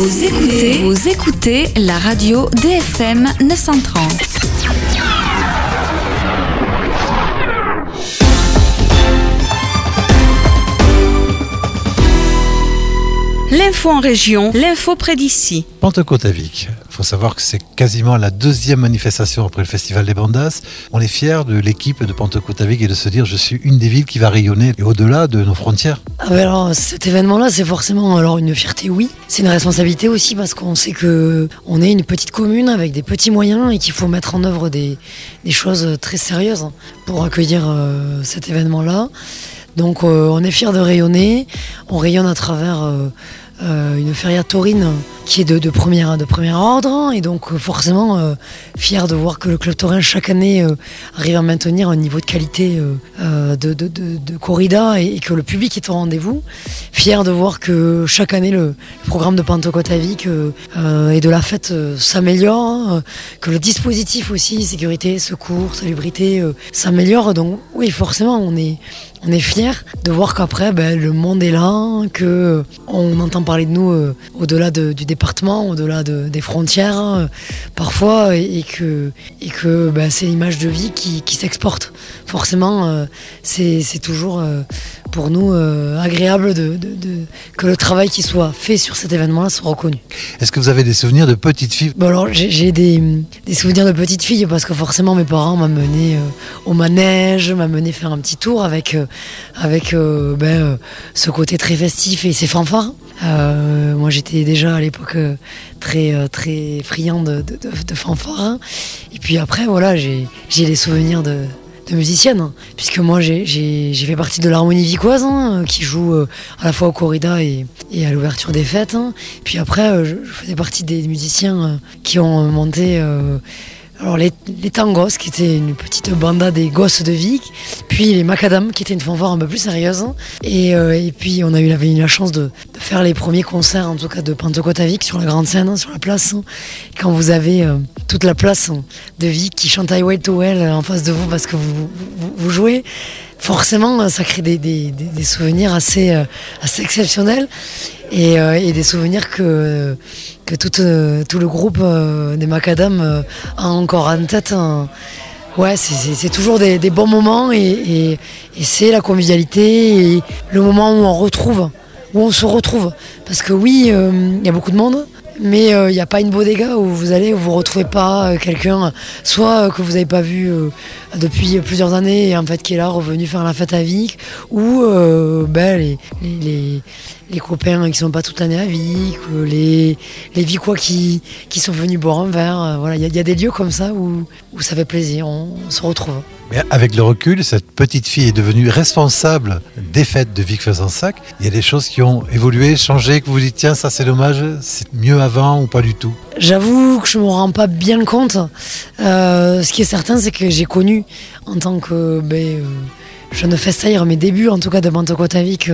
Vous écoutez la radio DFM 930. L'info en région, l'info près d'ici. Pentecôte à Vic. Il faut savoir que c'est quasiment la deuxième manifestation après le Festival des Bandas. On est fiers de l'équipe de Pentecôte à Vic et de se dire je suis une des villes qui va rayonner au-delà de nos frontières. Alors cet événement-là, c'est forcément une fierté, oui. C'est une responsabilité aussi parce qu'on sait qu'on est une petite commune avec des petits moyens et qu'il faut mettre en œuvre des choses très sérieuses pour accueillir cet événement-là. Donc on est fiers de rayonner. On rayonne à travers une feria taurine qui est de premier ordre, et donc forcément fier de voir que le club taurin chaque année arrive à maintenir un niveau de qualité de corrida et que le public est au rendez-vous. Fier de voir que chaque année le programme de Pentecôte à Vic et de la fête s'améliore, que le dispositif aussi, sécurité, secours, salubrité, s'améliore. Donc oui, forcément on est fiers de voir qu'après le monde est là, qu'on entend parler de nous au-delà du département, au-delà des frontières parfois, et que c'est l'image de vie qui s'exporte. Forcément, c'est toujours pour nous agréable que le travail qui soit fait sur cet événement-là soit reconnu. Est-ce que vous avez des souvenirs de petites filles ? Alors j'ai des souvenirs de petites filles parce que forcément mes parents m'amenaient au manège, m'amenaient faire un petit tour avec ce côté très festif et ces fanfares. Moi j'étais déjà à l'époque très friand de fanfares, et puis après voilà j'ai des souvenirs de musicienne, puisque moi j'ai fait partie de l'harmonie vicoise qui joue à la fois au corrida et à l'ouverture des fêtes. Puis après je faisais partie des musiciens qui ont monté alors les Tangos, qui était une petite banda des gosses de Vic, puis les Macadam, qui était une fanfare un peu plus sérieuse, et puis on avait eu la chance de faire les premiers concerts, en tout cas de Pentecôte à Vic, sur la grande scène, sur la place, quand vous avez toute la place de Vic qui chante I Wait to Well en face de vous parce que vous jouez. Forcément, ça crée des souvenirs assez exceptionnels, et des souvenirs que tout le groupe des Macadam a encore en tête. Ouais, c'est toujours des bons moments, et c'est la convivialité et le moment où on se retrouve. Parce que oui, il y a beaucoup de monde, mais il n'y a pas une bodega où vous allez, où vous ne retrouvez pas quelqu'un, soit que vous n'avez pas vu depuis plusieurs années et en fait qui est là, revenu faire la fête à Vic, ou les copains qui ne sont pas toute l'année à Vic, les Vicois qui sont venus boire un verre. Voilà, il y a des lieux comme ça où ça fait plaisir, on se retrouve. Mais avec le recul, cette petite fille est devenue responsable des fêtes de Vic-Fezensac. Il y a des choses qui ont évolué, changé, que vous dites tiens, ça c'est dommage, c'est mieux avant ou pas du tout? J'avoue que je ne me rends pas bien compte. Ce qui est certain, c'est que j'ai connu en tant que jeune festaire mes débuts, en tout cas de Pentecôte à Vic,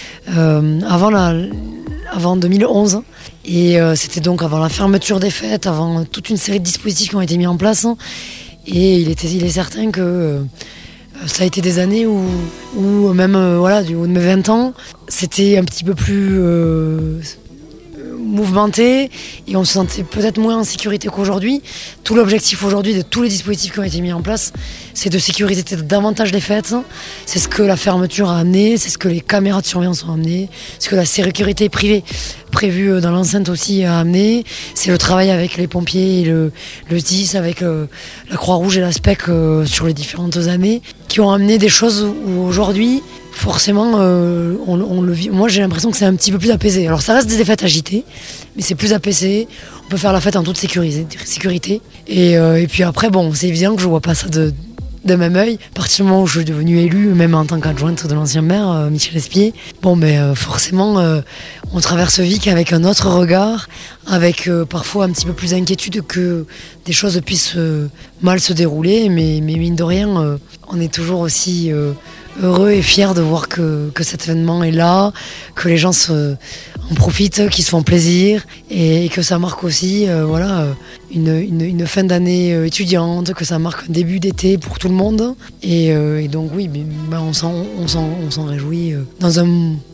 avant 2011. Et c'était donc avant la fermeture des fêtes, avant toute une série de dispositifs qui ont été mis en place. Et il est certain que ça a été des années où même du haut de mes 20 ans, c'était un petit peu plus mouvementé, et on se sentait peut-être moins en sécurité qu'aujourd'hui. Tout l'objectif aujourd'hui de tous les dispositifs qui ont été mis en place, c'est de sécuriser davantage les fêtes. C'est ce que la fermeture a amené, c'est ce que les caméras de surveillance ont amené, ce que la sécurité privée prévue dans l'enceinte aussi a amené. C'est le travail avec les pompiers et le SDIS, avec la Croix-Rouge et la SPEC sur les différentes années, qui ont amené des choses où aujourd'hui, forcément, on le vit. Moi, j'ai l'impression que c'est un petit peu plus apaisé. Alors, ça reste des fêtes agitées, mais c'est plus apaisé. On peut faire la fête en toute sécurité. Et puis après, c'est évident que je vois pas ça de même œil. À partir du moment où je suis devenue élue, même en tant qu'adjointe de l'ancien maire, Michel Espier, forcément, on traverse Vic avec un autre regard, avec parfois un petit peu plus d'inquiétude que des choses puissent mal se dérouler. Mais mine de rien, on est toujours aussi heureux et fiers de voir que cet événement est là, que les gens en profitent, qu'ils se font plaisir, et que ça marque aussi une fin d'année étudiante, que ça marque un début d'été pour tout le monde. Et donc oui, on s'en réjouit dans un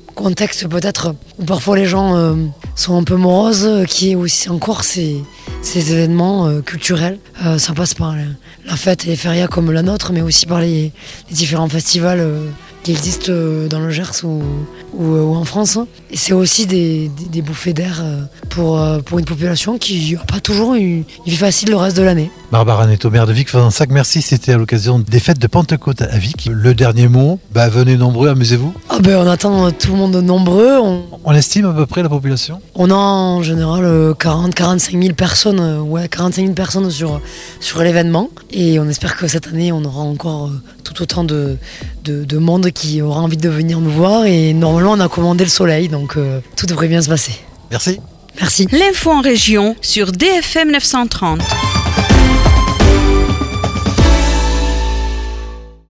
contexte peut-être où parfois les gens sont un peu moroses, qui est aussi encore ces événements culturels. Ça passe par la fête et les férias comme la nôtre, mais aussi par les différents festivals qui existent dans le Gers ou en France. Et c'est aussi des bouffées d'air pour une population qui n'a pas toujours une vie facile le reste de l'année. Barbara Netto, maire de Vic-Fezensac, merci. C'était à l'occasion des fêtes de Pentecôte à Vic. Le dernier mot, venez nombreux, amusez-vous. On attend tout le monde nombreux. On estime à peu près la population ? On a en général 40-45 000 personnes, 45 000 personnes sur l'événement. Et on espère que cette année, on aura encore tout autant de monde qui aura envie de venir nous voir. Et normalement, on a commandé le soleil, donc tout devrait bien se passer. Merci. Merci. L'info en région sur DFM 930.